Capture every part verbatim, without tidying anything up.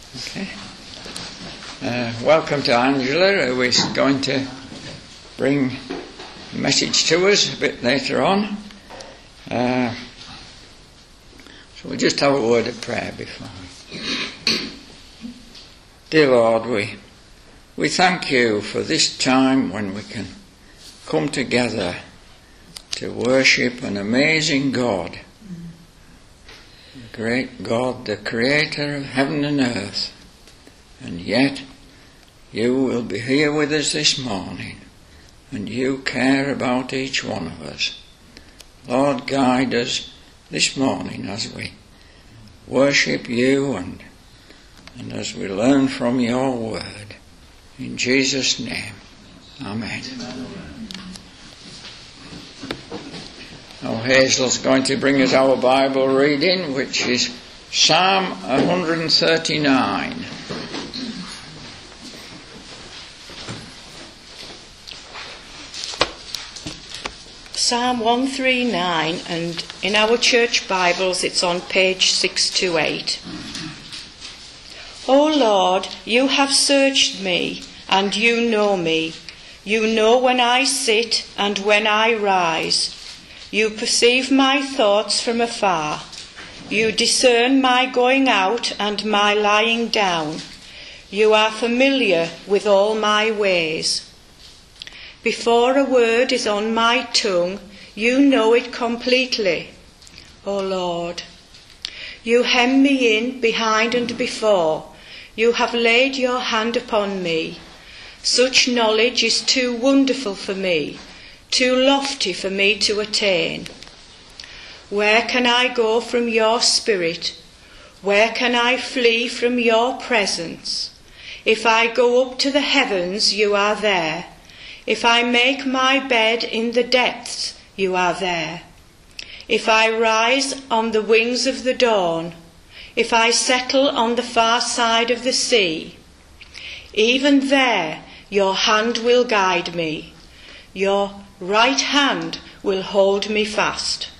Okay. Uh, welcome to Angela, who is going to bring a message to us a bit later on. Uh, so we'll just have a word of prayer before we... Dear Lord, we, we thank you for this time when we can come together to worship an amazing God, the great God, the creator of heaven and earth. And yet you will be here with us this morning, and you care about each one of us. Lord, guide us this morning as we worship you and, and as we learn from your word. In Jesus' name, amen. Now Hazel's going to bring us our Bible reading, which is Psalm one thirty-nine. Psalm one thirty-nine, and in our church Bibles it's on page six twenty-eight. O Lord, you have searched me, and you know me. You know when I sit and when I rise. You perceive my thoughts from afar. You discern my going out and my lying down. You are familiar with all my ways. Before a word is on my tongue, you know it completely, O Lord. You hem me in behind and before. You have laid your hand upon me. Such knowledge is too wonderful for me, too lofty for me to attain. Where can I go from your spirit? Where can I flee from your presence? If I go up to the heavens, you are there. If I make my bed in the depths, you are there. If I rise on the wings of the dawn, if I settle on the far side of the sea, even there your hand will guide me. Your right hand will hold me fast.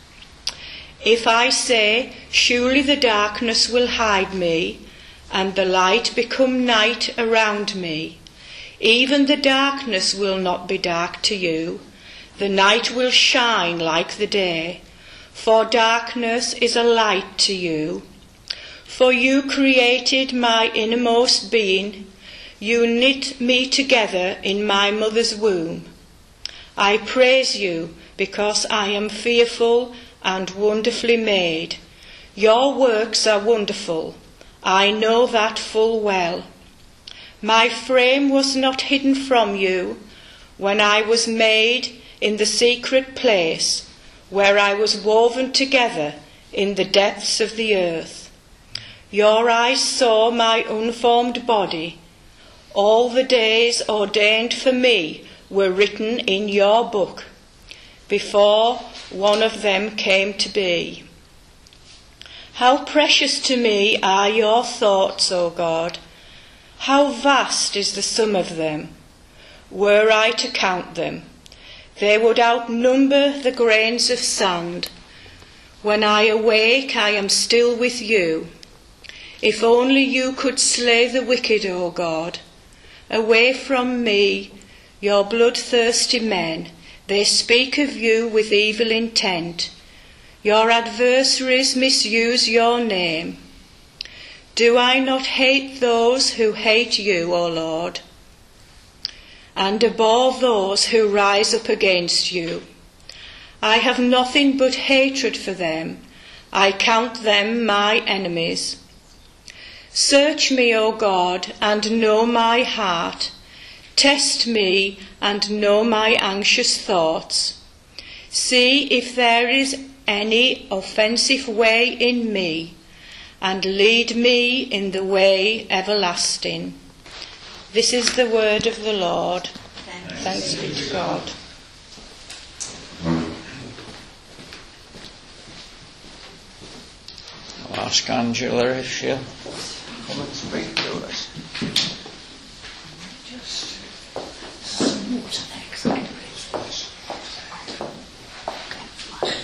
If I say, surely the darkness will hide me, and the light become night around me, even the darkness will not be dark to you. The night will shine like the day, for darkness is a light to you. For you created my innermost being. You knit me together in my mother's womb. I praise you because I am fearful and wonderfully made. Your works are wonderful. I know that full well. My frame was not hidden from you when I was made in the secret place, where I was woven together in the depths of the earth. Your eyes saw my unformed body. All the days ordained for me were written in your book, before one of them came to be. How precious to me are your thoughts, O God! How vast is the sum of them! Were I to count them, they would outnumber the grains of sand. When I awake, I am still with you. If only you could slay the wicked, O God. Away from me, your bloodthirsty men, they speak of you with evil intent. Your adversaries misuse your name. Do I not hate those who hate you, O Lord, and abhor those who rise up against you? I have nothing but hatred for them. I count them my enemies. Search me, O God, and know my heart. Test me and know my anxious thoughts. See if there is any offensive way in me, and lead me in the way everlasting. This is the word of the Lord. Thanks, Thanks be to God. I'll ask Angela if she'll come and speak to us. Just some water next,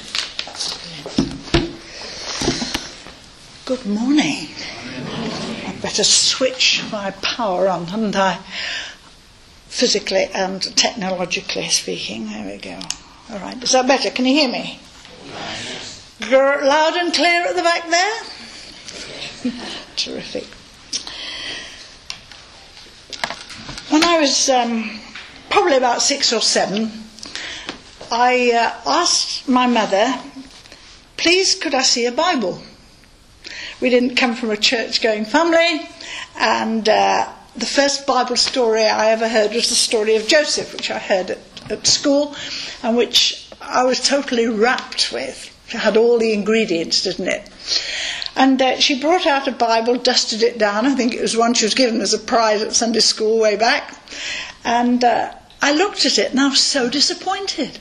Good morning. better switch my power on, hadn't I? Physically and technologically speaking. There we go. All right. Is that better? Can you hear me? Gr- loud and clear at the back there? Terrific. When I was um, probably about six or seven, I uh, asked my mother, please could I see a Bible? We didn't come from a church-going family, and uh, the first Bible story I ever heard was the story of Joseph, which I heard at, at school, and which I was totally rapt with. It had all the ingredients, didn't it? And uh, she brought out a Bible, dusted it down. I think it was one she was given as a prize at Sunday school way back. And uh, I looked at it and I was so disappointed.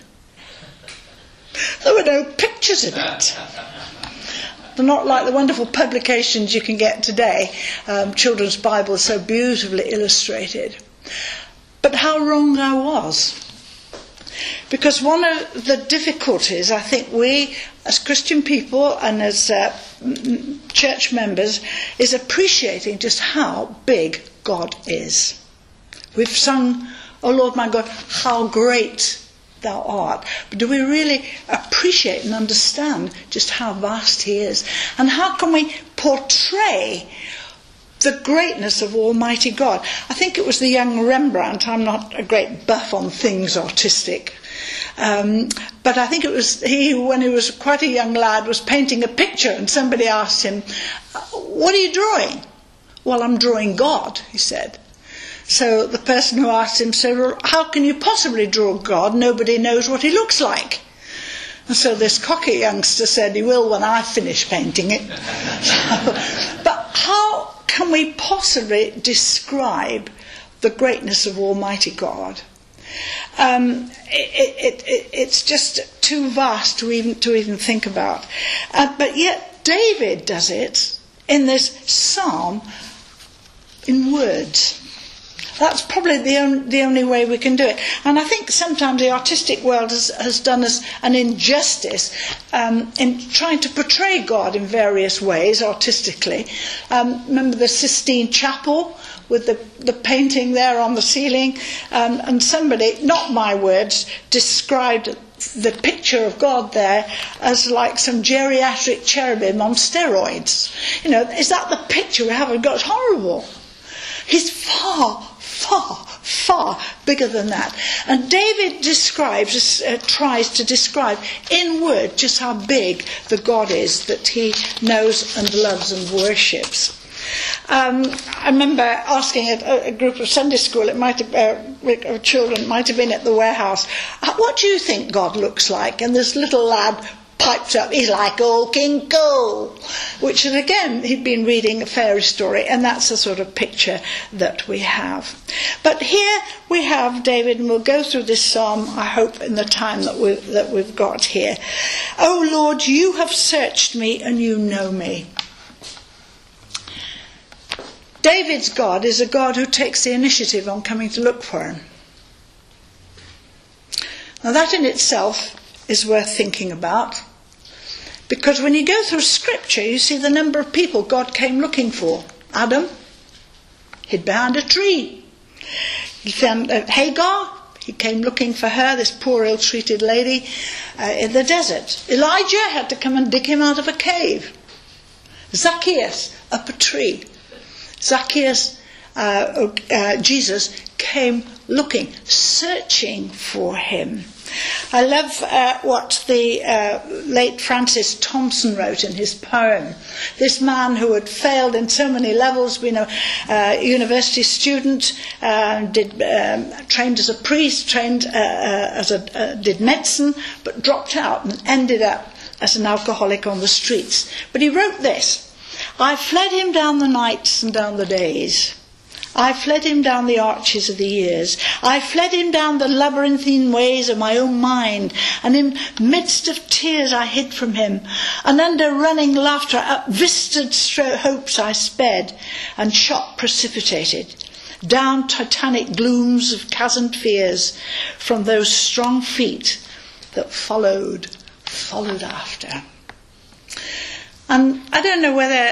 There were no pictures in it. They're not like the wonderful publications you can get today. Um, children's Bibles so beautifully illustrated. But how wrong I was. Because one of the difficulties I think we as Christian people and as uh, church members is appreciating just how big God is. We've sung, "Oh Lord my God, how great Thou art." But do we really appreciate and understand just how vast He is? And how can we portray the greatness of Almighty God? I think it was the young Rembrandt. I'm not a great buff on things artistic. Um, but I think it was he, when he was quite a young lad, was painting a picture, and somebody asked him, "What are you drawing?" "Well, I'm drawing God," he said. So the person who asked him said, "Well, how can you possibly draw God? Nobody knows what He looks like." And so this cocky youngster said, "He will when I finish painting it." So, but how can we possibly describe the greatness of Almighty God? Um, it, it, it, it's just too vast to even to even think about. Uh, but yet David does it in this psalm in words. That's probably the only, the only way we can do it. And I think sometimes the artistic world has, has done us an injustice um, in trying to portray God in various ways artistically. Um, remember the Sistine Chapel with the, the painting there on the ceiling? Um, and somebody, not my words, described the picture of God there as like some geriatric cherubim on steroids. You know, is that the picture we have of God? It's horrible. He's far, far, far bigger than that. And David describes, uh, tries to describe in word just how big the God is that he knows and loves and worships. Um, I remember asking a, a group of Sunday school, it might have, uh, children, might have been at the warehouse, "What do you think God looks like?" And this little lad piped up, "He's like old King Cole," which is, again, he'd been reading a fairy story, and that's the sort of picture that we have. But here we have David, and we'll go through this psalm, I hope, in the time that we've, that we've got here. "O Lord, you have searched me and you know me." David's God is a God who takes the initiative on coming to look for him. Now that in itself is worth thinking about, because when you go through Scripture you see the number of people God came looking for. Adam hid behind a tree. He found uh, Hagar, he came looking for her, this poor ill-treated lady uh, in the desert. Elijah had to come and dig him out of a cave. Zacchaeus up a tree. Zacchaeus, uh, uh, Jesus came looking, searching for him. I love uh, what the uh, late Francis Thompson wrote in his poem. This man who had failed in so many levels, been a uh, university student, uh, did um, trained as a priest, trained uh, uh, as a uh, did medicine, but dropped out and ended up as an alcoholic on the streets. But he wrote this: "I fled him down the nights and down the days. I fled him down the arches of the years. I fled him down the labyrinthine ways of my own mind, and in midst of tears I hid from him, and under running laughter up vistaed hopes I sped, and shot precipitated, down titanic glooms of chasmed fears, from those strong feet that followed, followed after." And I don't know whether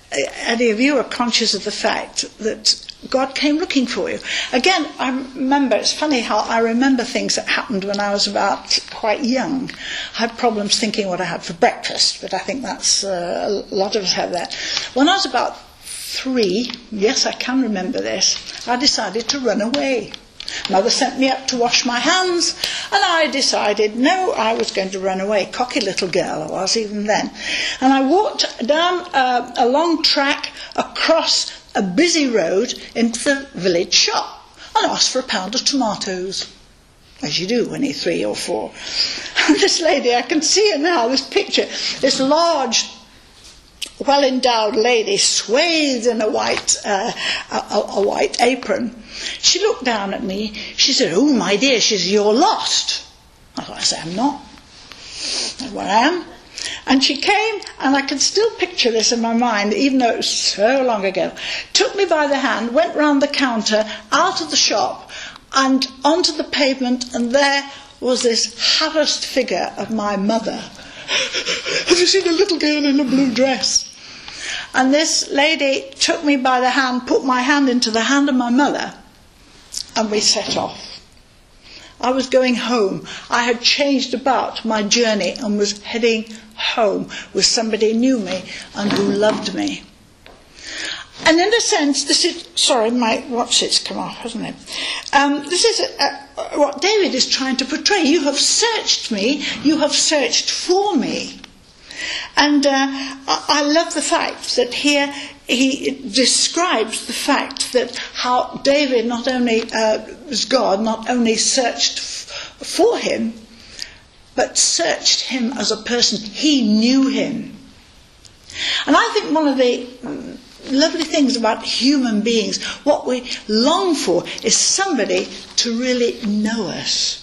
any of you are conscious of the fact that God came looking for you. Again, I remember, it's funny how I remember things that happened when I was about quite young. I had problems thinking what I had for breakfast, but I think that's, uh, a lot of us have that. When I was about three, yes, I can remember this, I decided to run away. Mother sent me up to wash my hands, and I decided, no, I was going to run away. Cocky little girl I was even then. And I walked down uh, a long track across a busy road into the village shop and asked for a pound of tomatoes, as you do when you're three or four. And this lady, I can see her now, this picture, this large, well-endowed lady, swathed in a white, uh, a, a white apron. She looked down at me. She said, "Oh, my dear," she said, "you're lost." I thought, I said, "I'm not. That's what I am." And she came, and I can still picture this in my mind, even though it was so long ago. Took me by the hand, went round the counter, out of the shop, and onto the pavement, and there was this harassed figure of my mother. Have you seen a little girl in a blue dress? And this lady took me by the hand, put my hand into the hand of my mother, and we set off. I was going home. I had changed about my journey and was heading home with somebody who knew me and who loved me. And in a sense, this is, sorry, my watch it's come off, hasn't it? Um, this is a, a, what David is trying to portray. You have searched me, you have searched for me. And uh, I, I love the fact that here he describes the fact that how David not only uh, was God, not only searched f- for him, but searched him as a person. He knew him. And I think one of the lovely things about human beings, what we long for, is somebody to really know us.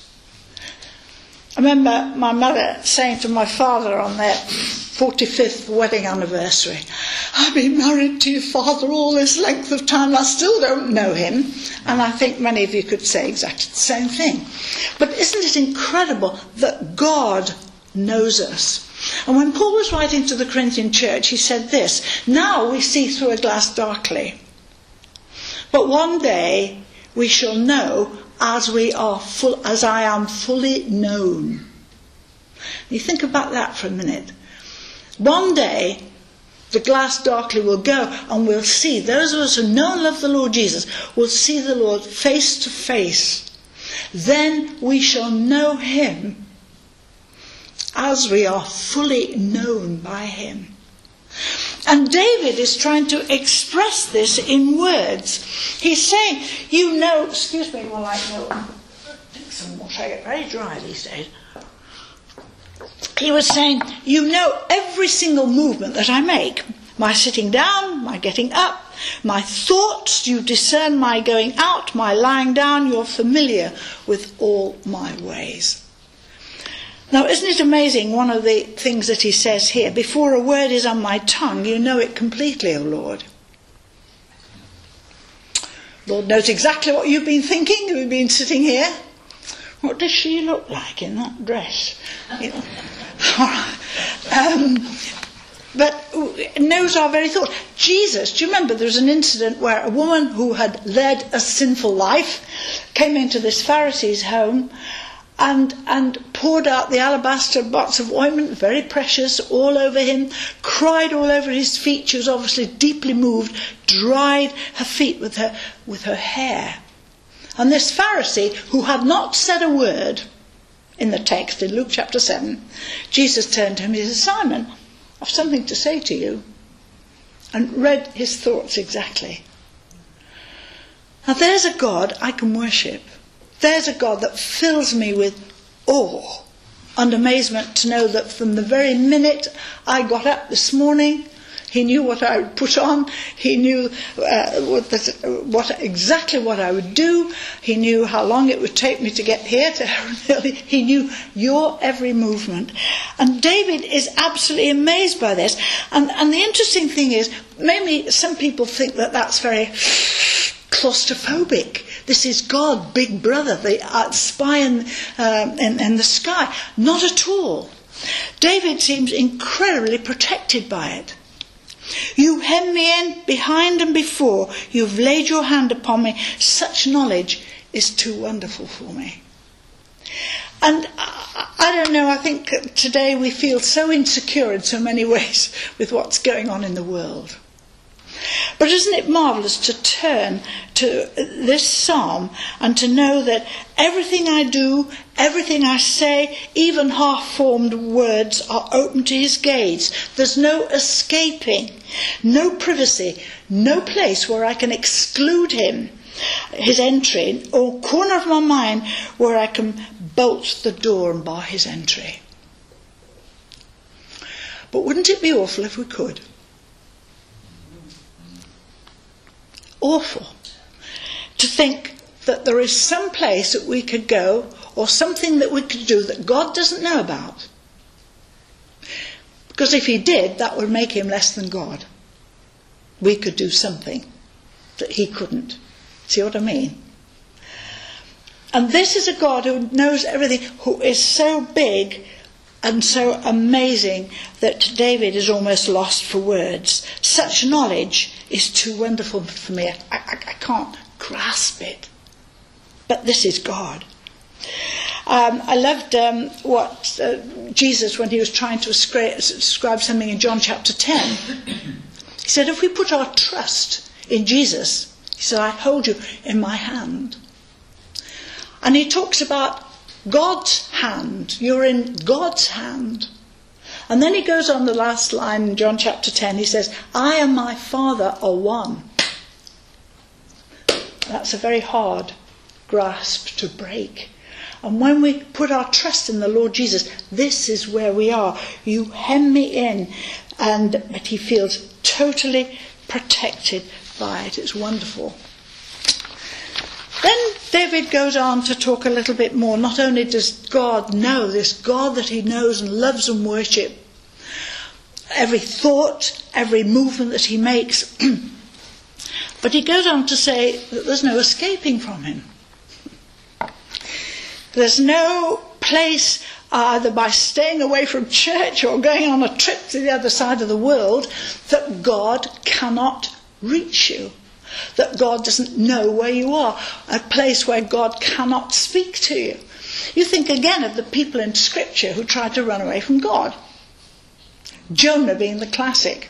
I remember my mother saying to my father on their forty-fifth wedding anniversary, "I've been married to your father all this length of time, I still don't know him." And I think many of you could say exactly the same thing. But isn't it incredible that God knows us? And when Paul was writing to the Corinthian church, he said this, "Now we see through a glass darkly, but one day we shall know as we are full, as I am fully known." You think about that for a minute. One day, the glass darkly will go, and we'll see, those of us who know and love the Lord Jesus, will see the Lord face to face. Then we shall know him as we are fully known by him. And David is trying to express this in words. He's saying, you know, excuse me while I go and drink some water, I get very dry these days. He was saying, you know every single movement that I make. My sitting down, my getting up, my thoughts, you discern my going out, my lying down, you're familiar with all my ways. Now, isn't it amazing, one of the things that he says here, before a word is on my tongue, you know it completely, O Lord. Lord knows exactly what you've been thinking. You've been sitting here. What does she look like in that dress? You know. um, but knows our very thoughts. Jesus, do you remember there was an incident where a woman who had led a sinful life came into this Pharisee's home and and poured out the alabaster box of ointment, very precious, all over him, cried all over his feet. She was obviously deeply moved, dried her feet with her with her hair. And this Pharisee, who had not said a word in the text in Luke chapter seven, Jesus turned to him and he said, "Simon, I've something to say to you," and read his thoughts exactly. Now there's a God I can worship. There's a God that fills me with awe and amazement to know that from the very minute I got up this morning, he knew what I would put on. He knew uh, what, the, what exactly what I would do. He knew how long it would take me to get here to Heron. He knew your every movement. And David is absolutely amazed by this. And, and the interesting thing is, maybe some people think that that's very claustrophobic. This is God, Big Brother, the uh, spy in, um, in, in the sky. Not at all. David seems incredibly protected by it. You hem me in behind and before. You've laid your hand upon me. Such knowledge is too wonderful for me. And I, I don't know, I think today we feel so insecure in so many ways with what's going on in the world. But isn't it marvellous to turn to this psalm and to know that everything I do, everything I say, even half-formed words are open to his gaze. There's no escaping, no privacy, no place where I can exclude him, his entry, or corner of my mind where I can bolt the door and bar his entry. But wouldn't it be awful if we could? Awful to think that there is some place that we could go or something that we could do that God doesn't know about. Because if he did, that would make him less than God. We could do something that he couldn't. See what I mean? And this is a God who knows everything, who is so big and so amazing that David is almost lost for words. Such knowledge is too wonderful for me. I, I, I can't grasp it. But this is God. Um, I loved um, what uh, Jesus, when he was trying to describe something in John chapter ten, he said, if we put our trust in Jesus, he said, I hold you in my hand. And he talks about God's hand. You're in God's hand. And then he goes on the last line in John chapter ten. He says, I and my Father are one. That's a very hard grasp to break. And when we put our trust in the Lord Jesus, this is where we are. You hem me in. And but he feels totally protected by it. It's wonderful. Then David goes on to talk a little bit more. Not only does God know, this God that he knows and loves and worships, every thought, every movement that he makes, but he goes on to say that there's no escaping from him. There's no place, either by staying away from church or going on a trip to the other side of the world, that God cannot reach you. That God doesn't know where you are, a place where God cannot speak to you. You think again of the people in Scripture who tried to run away from God. Jonah being the classic.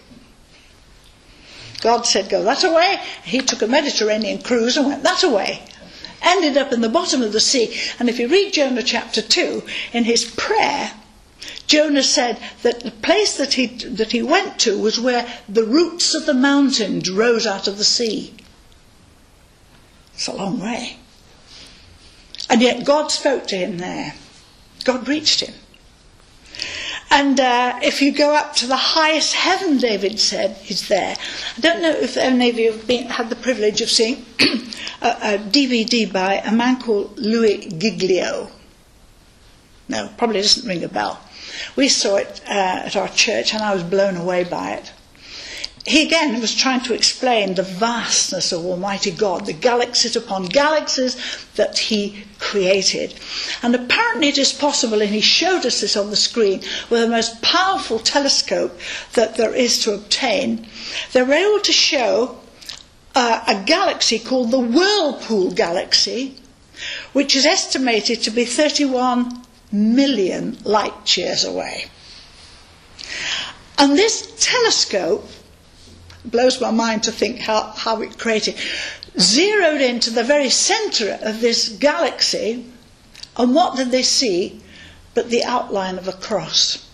God said, go that away. He took a Mediterranean cruise and went that away. Ended up in the bottom of the sea. And if you read Jonah chapter two, in his prayer, Jonah said that the place that he that he went to was where the roots of the mountains rose out of the sea. It's a long way. And yet God spoke to him there. God reached him. And uh, if you go up to the highest heaven, David said, he's there. I don't know if any of you have been, had the privilege of seeing a, a D V D by a man called Louis Giglio. No, probably doesn't ring a bell. We saw it uh, at our church and I was blown away by it. He again was trying to explain the vastness of Almighty God, the galaxies upon galaxies that he created. And apparently it is possible, and he showed us this on the screen, with the most powerful telescope that there is to obtain. They were able to show uh, a galaxy called the Whirlpool Galaxy, which is estimated to be thirty-one million light years away. And this telescope, blows my mind to think how, how it created, zeroed into the very centre of this galaxy, and what did they see but the outline of a cross?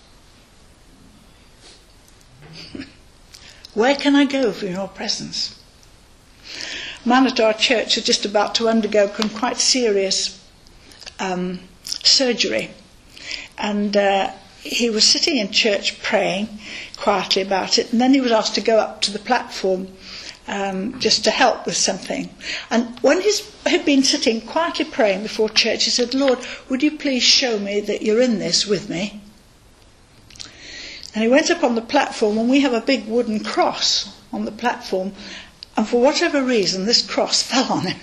Where can I go from your presence? A man at our church is just about to undergo some quite serious um, surgery, and uh, he was sitting in church praying quietly about it, and then he was asked to go up to the platform um, just to help with something. And when he had been sitting quietly praying before church, he said, Lord, would you please show me that you're in this with me? And he went up on the platform, and we have a big wooden cross on the platform, and for whatever reason this cross fell on him.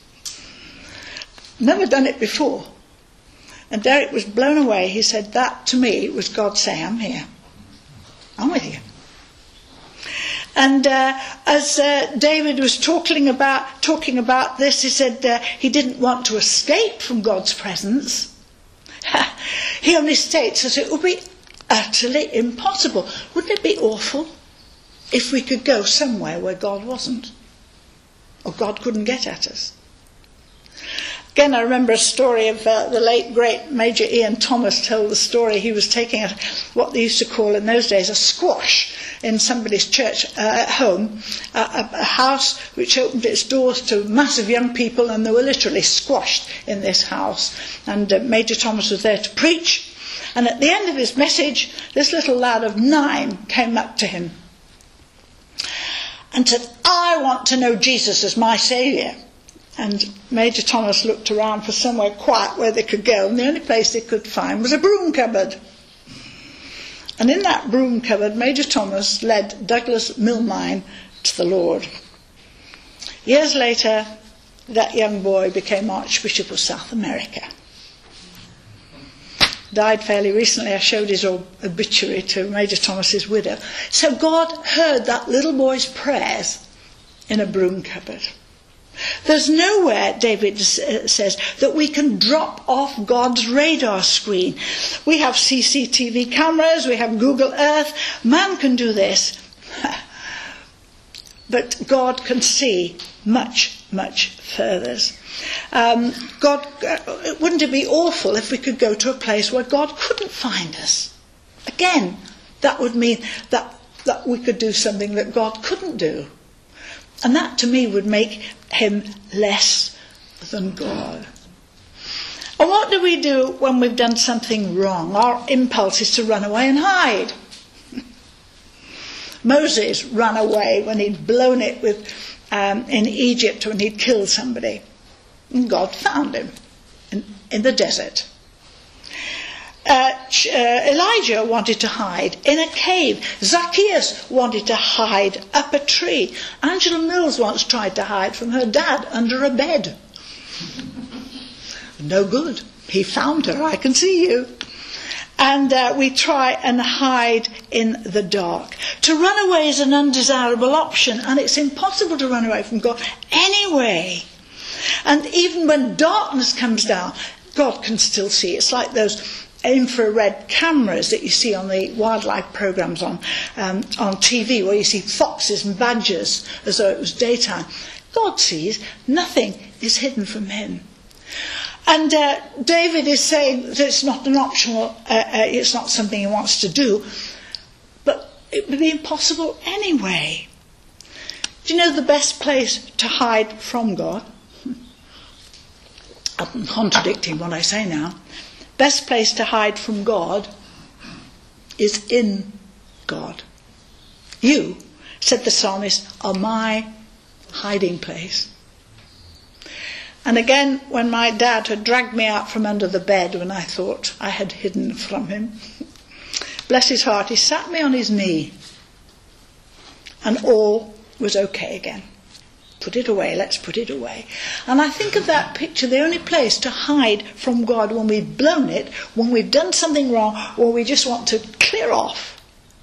Never done it before. And Derek was blown away. He said, that to me was God saying, I'm here. I'm with you. And uh, as uh, David was talking about talking about this, he said uh, he didn't want to escape from God's presence. He only states that it would be utterly impossible. Wouldn't it be awful if we could go somewhere where God wasn't, or God couldn't get at us? Again, I remember a story of uh, the late, great Major Ian Thomas told the story. He was taking a, what they used to call in those days a squash in somebody's church uh, at home, uh, a, a house which opened its doors to massive young people, and they were literally squashed in this house. And uh, Major Thomas was there to preach, and at the end of his message, this little lad of nine came up to him and said, "I want to know Jesus as my saviour." And Major Thomas looked around for somewhere quiet where they could go, and the only place they could find was a broom cupboard. And in that broom cupboard, Major Thomas led Douglas Milmine to the Lord. Years later, that young boy became Archbishop of South America. Died fairly recently. I showed his obituary to Major Thomas's widow. So God heard that little boy's prayers in a broom cupboard. There's nowhere, David says, that we can drop off God's radar screen. We have C C T V cameras, we have Google Earth. Man can do this. But God can see much, much further. Um, God, uh, wouldn't it be awful if we could go to a place where God couldn't find us? Again, that would mean that, that we could do something that God couldn't do. And that, to me, would make him less than God. And what do we do when we've done something wrong? Our impulse is to run away and hide. Moses ran away when he'd blown it with um, in Egypt when he'd killed somebody. And God found him in, in the desert. Uh, uh, Elijah wanted to hide in a cave. Zacchaeus wanted to hide up a tree. Angela Mills once tried to hide from her dad under a bed. No good. He found her. I can see you. And uh, we try and hide in the dark. To run away is an undesirable option, and it's impossible to run away from God anyway. And even when darkness comes down, God can still see. It's like those infrared cameras that you see on the wildlife programs on um, on T V, where you see foxes and badgers as though it was daytime. God sees. Nothing is hidden from him. And uh, David is saying that it's not an optional, uh, uh, it's not something he wants to do, but it would be impossible anyway. Do you know the best place to hide from God? I'm contradicting what I say now. Best place to hide from God is in God. You, said the psalmist, are my hiding place. And again, when my dad had dragged me out from under the bed when I thought I had hidden from him, bless his heart, he sat me on his knee, and all was okay again. Put it away, let's put it away. And I think of that picture, the only place to hide from God when we've blown it, when we've done something wrong, or we just want to clear off,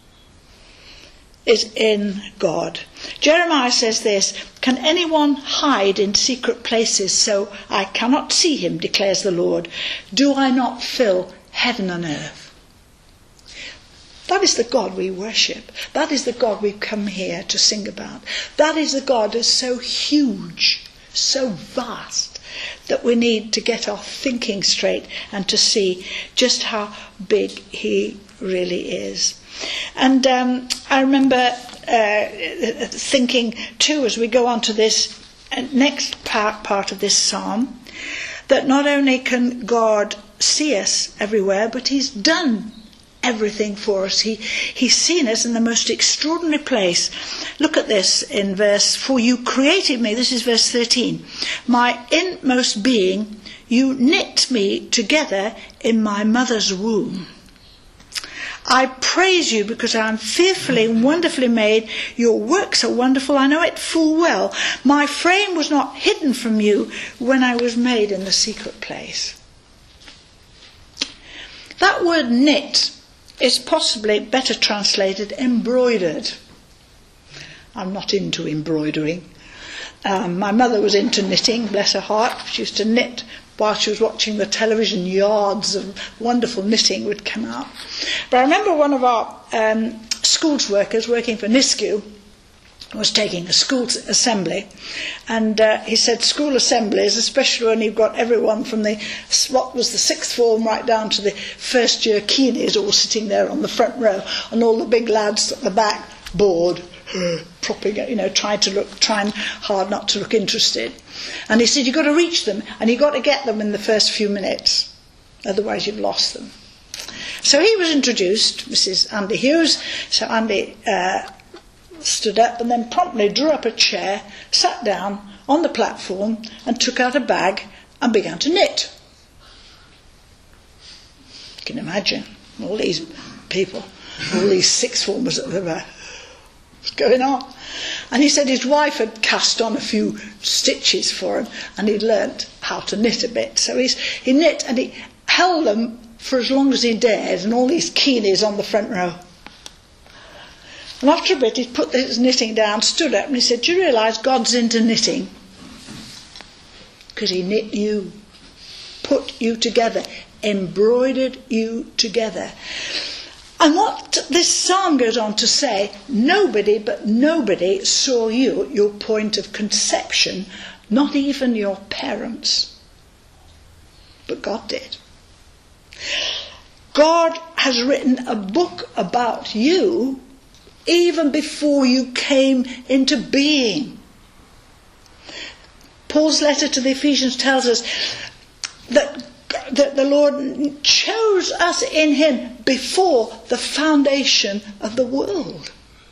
is in God. Jeremiah says this, "Can anyone hide in secret places so I cannot see him, declares the Lord? Do I not fill heaven and earth?" That is the God we worship. That is the God we've come here to sing about. That is the God who's so huge, so vast, that we need to get our thinking straight and to see just how big he really is. And um, I remember uh, thinking too, as we go on to this next part, part of this psalm, that not only can God see us everywhere, but he's done everything for us. He, he's seen us in the most extraordinary place. Look at this in verse, "For you created me," this is verse thirteen, "my inmost being, you knit me together in my mother's womb. I praise you because I am fearfully and wonderfully made. Your works are wonderful. I know it full well. My frame was not hidden from you when I was made in the secret place." That word knit is possibly better translated embroidered. I'm not into embroidering. Um, my mother was into knitting, bless her heart. She used to knit while she was watching the television. Yards of wonderful knitting would come out. But I remember one of our um, schools workers working for Nisku was taking a school assembly, and uh, he said school assemblies, especially when you've got everyone from the what was the sixth form right down to the first year Keeneys all sitting there on the front row, and all the big lads at the back bored, propping, you know, trying to look, trying hard not to look interested. And he said you've got to reach them, and you've got to get them in the first few minutes, otherwise you've lost them. So he was introduced, Missus Andy Hughes. So Andy uh, stood up and then promptly drew up a chair, sat down on the platform and took out a bag and began to knit. You can imagine all these people, all these sixth formers that were what's going on. And he said his wife had cast on a few stitches for him and he'd learnt how to knit a bit. So he's, he knit and he held them for as long as he dared, and all these Keeneys on the front row. And after a bit, he put his knitting down, stood up, and he said, do you realise God's into knitting? Because he knit you, put you together, embroidered you together. And what this psalm goes on to say, nobody but nobody saw you at your point of conception, not even your parents. But God did. God has written a book about you even before you came into being. Paul's letter to the Ephesians tells us that, that the Lord chose us in him before the foundation of the world.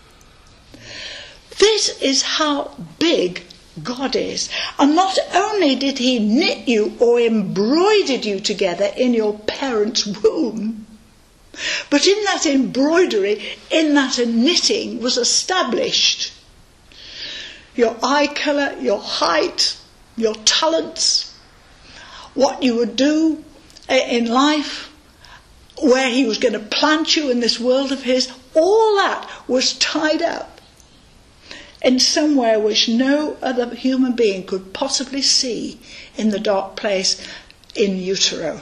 This is how big God is. And not only did he knit you or embroidered you together in your parents' womb, but in that embroidery, in that knitting was established your eye colour, your height, your talents, what you would do in life, where he was going to plant you in this world of his. All that was tied up in somewhere which no other human being could possibly see in the dark place in utero.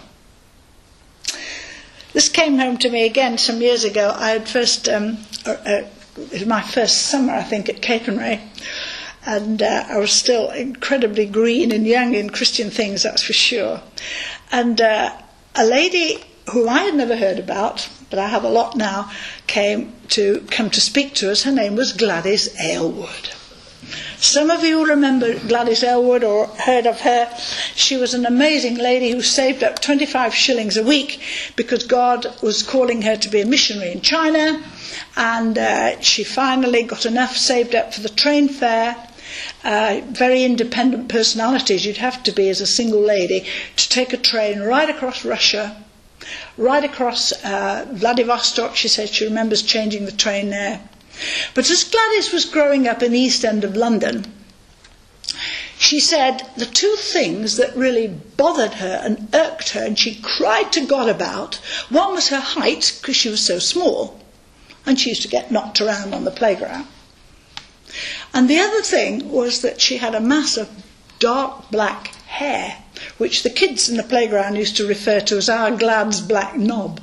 This came home to me again some years ago. I had first, um, uh, uh, it was my first summer, I think, at Capernwray, and uh, I was still incredibly green and young in Christian things, that's for sure. And uh, a lady who I had never heard about, but I have a lot now, came to come to speak to us. Her name was Gladys Aylward. Some of you remember Gladys Aylward or heard of her. She was an amazing lady who saved up twenty-five shillings a week because God was calling her to be a missionary in China, and uh, she finally got enough saved up for the train fare. Uh, very independent personalities you'd have to be as a single lady to take a train right across Russia, right across uh, Vladivostok. She said she remembers changing the train there. But as Gladys was growing up in the East End of London, she said the two things that really bothered her and irked her and she cried to God about, one was her height, because she was so small, and she used to get knocked around on the playground. And the other thing was that she had a mass of dark black hair, which the kids in the playground used to refer to as our Glad's black knob.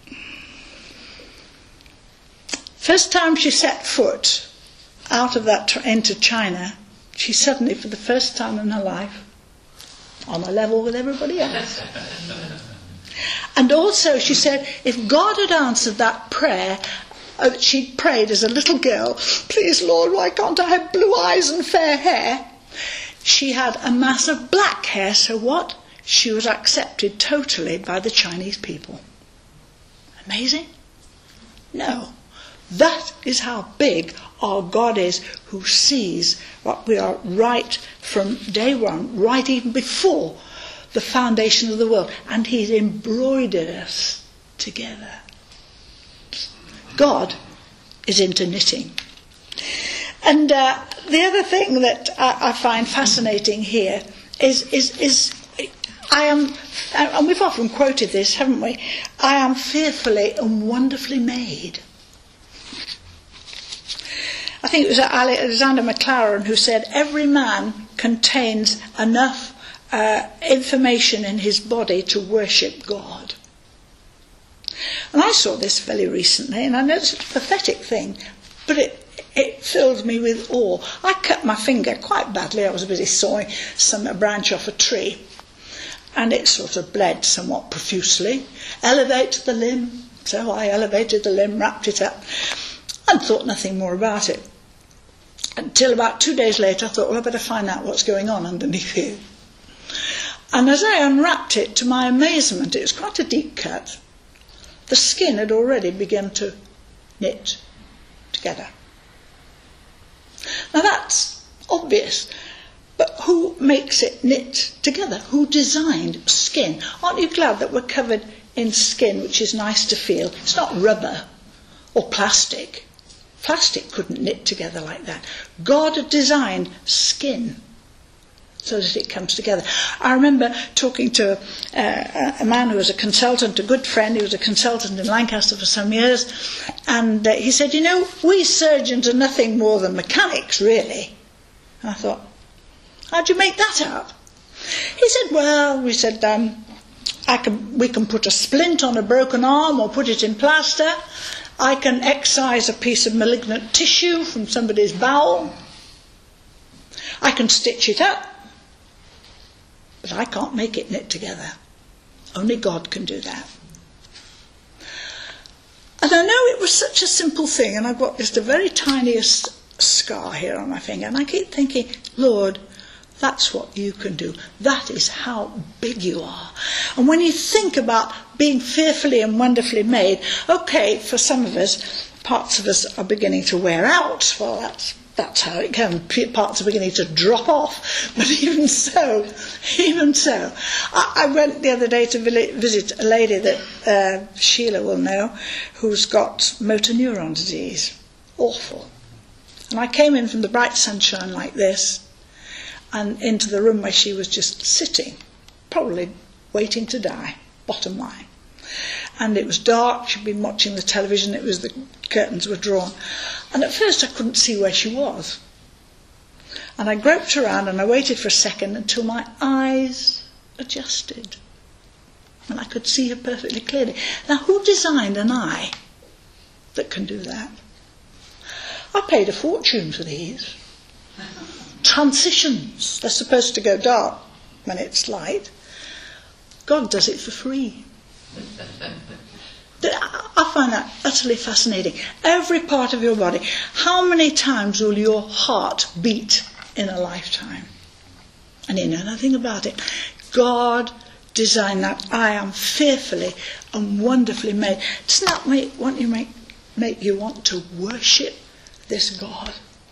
First time she set foot out of that tra- into China, she suddenly, for the first time in her life, on a level with everybody else. And also she said, if God had answered that prayer uh, that she'd prayed as a little girl, please Lord, why can't I have blue eyes and fair hair? She had a mass of black hair, so what? She was accepted totally by the Chinese people. Amazing? No. That is how big our God is, who sees what we are right from day one, right even before the foundation of the world. And he's embroidered us together. God is into knitting. And uh, the other thing that I, I find fascinating here is, is, is I am, and we've often quoted this, haven't we? I am fearfully and wonderfully made. I think it was Alexander Maclaren who said, every man contains enough uh, information in his body to worship God. And I saw this very recently, and I know it's a pathetic thing, but it It filled me with awe. I cut my finger quite badly. I was busy sawing some a branch off a tree, and it sort of bled somewhat profusely. Elevate the limb. So I elevated the limb, wrapped it up, and thought nothing more about it. Until about two days later, I thought, well, I better find out what's going on underneath here. And as I unwrapped it, to my amazement, it was quite a deep cut. The skin had already begun to knit together. Now that's obvious, but who makes it knit together? Who designed skin? Aren't you glad that we're covered in skin, which is nice to feel? It's not rubber or plastic. Plastic couldn't knit together like that. God had designed skin so that it comes together. I remember talking to uh, a man who was a consultant, a good friend. He was a consultant in Lancaster for some years, and uh, he said, you know, we surgeons are nothing more than mechanics, really. And I thought, how'd you make that up? He said, well, we said, um, I can, we can put a splint on a broken arm or put it in plaster. I can excise a piece of malignant tissue from somebody's bowel. I can stitch it up. But I can't make it knit together. Only God can do that. And I know it was such a simple thing, and I've got just a very tiniest scar here on my finger, and I keep thinking, Lord, that's what you can do. That is how big you are. And when you think about being fearfully and wonderfully made, okay, for some of us, parts of us are beginning to wear out. Well, that's That's how it comes. Parts are beginning to drop off. But even so, even so, I, I went the other day to visit a lady that uh, Sheila will know, who's got motor neuron disease. Awful. And I came in from the bright sunshine like this, and into the room where she was just sitting, probably waiting to die, bottom line. And it was dark, she'd been watching the television, it was the curtains were drawn. And at first I couldn't see where she was. And I groped around and I waited for a second until my eyes adjusted. And I could see her perfectly clearly. Now, who designed an eye that can do that? I paid a fortune for these. Transitions. They're supposed to go dark when it's light. God does it for free. I find that utterly fascinating. Every part of your body. How many times will your heart beat in a lifetime? And you know nothing about it. God designed that. I am fearfully and wonderfully made. Doesn't that make, want you make, make you want to worship this God?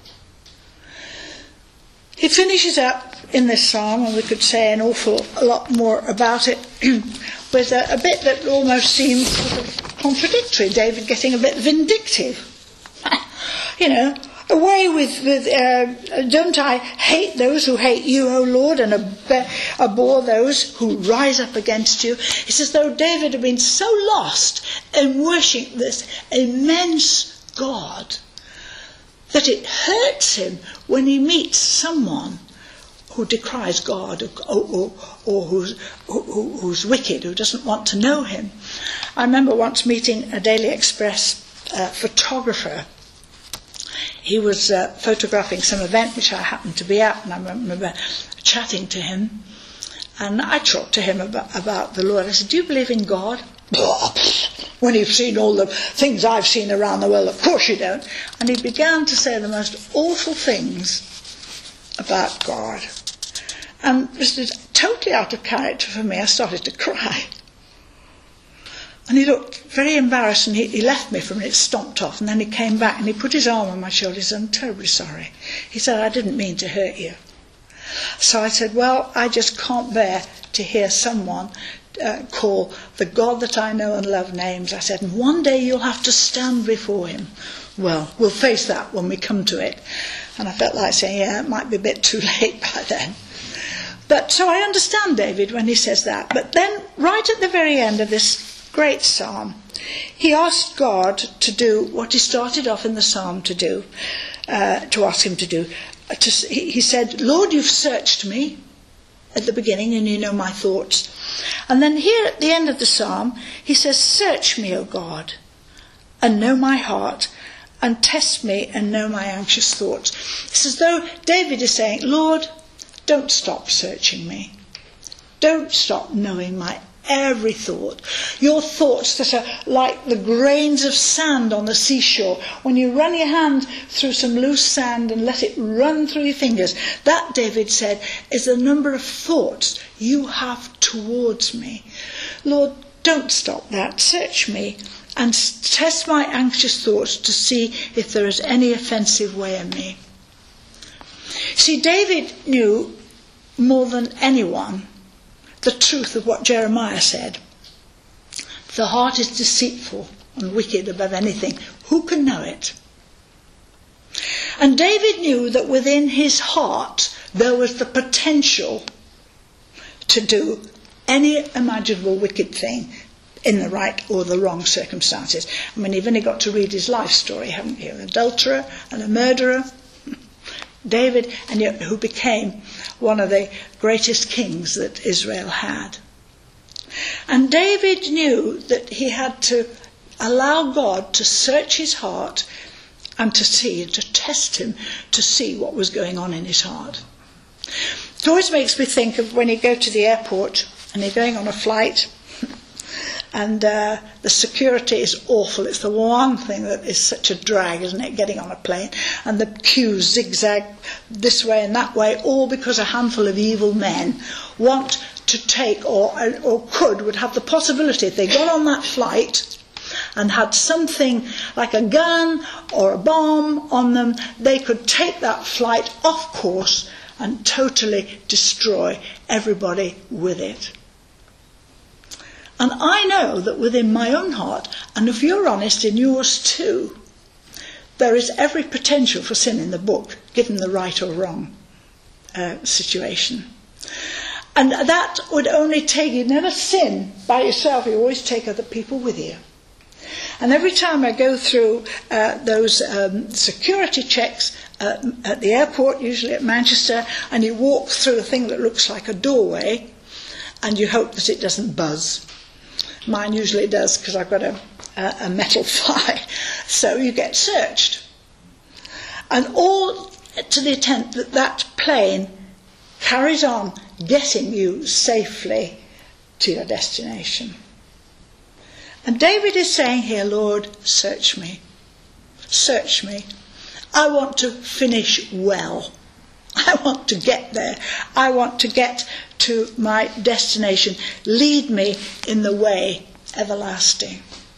He finishes up in this psalm, and we could say an awful lot more about it, with a, a bit that almost seems sort of contradictory. David getting a bit vindictive. You know, away with, with uh, don't I hate those who hate you, O Lord, and ab- abhor those who rise up against you. It's as though David had been so lost in worshipping this immense God that it hurts him when he meets someone who decries God, or, or, or who's, who, who's wicked, who doesn't want to know him. I remember once meeting a Daily Express uh, photographer. He was uh, photographing some event which I happened to be at, and I remember chatting to him. And I talked to him about, about the Lord. I said, do you believe in God? When you've seen all the things I've seen around the world, of course you don't. And he began to say the most awful things about God. And this is totally out of character for me. I started to cry. And he looked very embarrassed, and he, he left me for a minute, stomped off, and then he came back and he put his arm on my shoulder. He said, I'm terribly sorry. He said, I didn't mean to hurt you. So I said, well, I just can't bear to hear someone uh, call the God that I know and love names. I said, and one day you'll have to stand before him. Well, we'll face that when we come to it. And I felt like saying, yeah, it might be a bit too late by then. But so I understand David when he says that. But then right at the very end of this great psalm, he asked God to do what he started off in the psalm to do. uh, to ask him to do. Uh, to, he, he said, Lord, you've searched me at the beginning and you know my thoughts. And then here at the end of the psalm, he says, search me, O God, and know my heart, and test me and know my anxious thoughts. It's as though David is saying, Lord, don't stop searching me. Don't stop knowing my every thought. Your thoughts that are like the grains of sand on the seashore. When you run your hand through some loose sand and let it run through your fingers, that, David said, is the number of thoughts you have towards me. Lord, don't stop that. Search me and test my anxious thoughts to see if there is any offensive way in me. See, David knew more than anyone the truth of what Jeremiah said. The heart is deceitful and wicked above anything. Who can know it? And David knew that within his heart there was the potential to do any imaginable wicked thing in the right or the wrong circumstances. I mean, you've only got to read his life story, haven't you? An adulterer and a murderer. David, and yet who became one of the greatest kings that Israel had. And David knew that he had to allow God to search his heart and to see, to test him, to see what was going on in his heart. It always makes me think of when you go to the airport and you're going on a flight, and uh, the security is awful. It's the one thing that is such a drag, isn't it, getting on a plane? And the queues zigzag this way and that way, all because a handful of evil men want to take, or or could, would have the possibility, if they got on that flight and had something like a gun or a bomb on them, they could take that flight off course and totally destroy everybody with it. And I know that within my own heart, and if you're honest, in yours too, there is every potential for sin in the book, given the right or wrong uh, situation. And that would only take, you never sin by yourself, you always take other people with you. And every time I go through uh, those um, security checks uh, at the airport, usually at Manchester, and you walk through a thing that looks like a doorway, and you hope that it doesn't buzz. Mine usually does, because I've got a, a, a metal thigh. So you get searched. And all to the intent that that plane carries on getting you safely to your destination. And David is saying here, Lord, search me. Search me. I want to finish well. I want to get there. I want to get to my destination. Lead me in the way everlasting.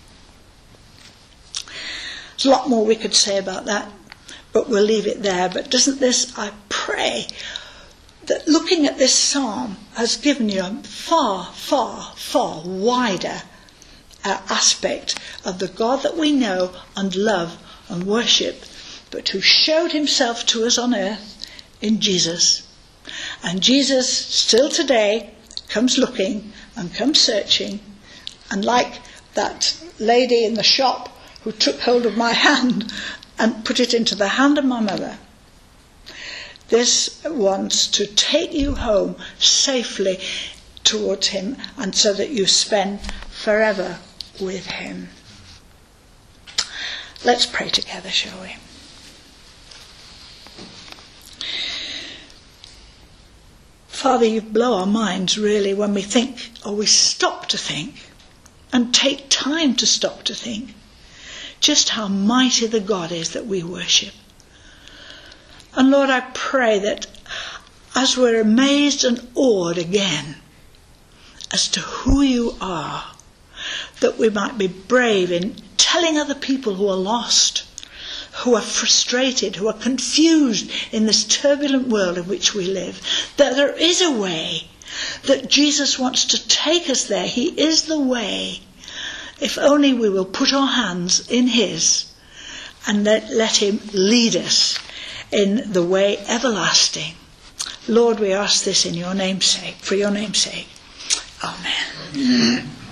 There's a lot more we could say about that, but we'll leave it there. But doesn't this, I pray, that looking at this psalm has given you a far, far, far wider uh, aspect of the God that we know and love and worship, but who showed himself to us on earth in Jesus. And Jesus still today comes looking and comes searching, and like that lady in the shop who took hold of my hand and put it into the hand of my mother, this wants to take you home safely towards him, and so that you spend forever with him. Let's pray together, shall we? Father, you blow our minds really when we think, or we stop to think, and take time to stop to think, just how mighty the God is that we worship. And Lord, I pray that as we're amazed and awed again as to who you are, that we might be brave in telling other people who are lost, who are frustrated, who are confused in this turbulent world in which we live, that there is a way, that Jesus wants to take us there. He is the way. If only we will put our hands in his and let, let him lead us in the way everlasting. Lord, we ask this in your name's sake, for your name's sake. Amen.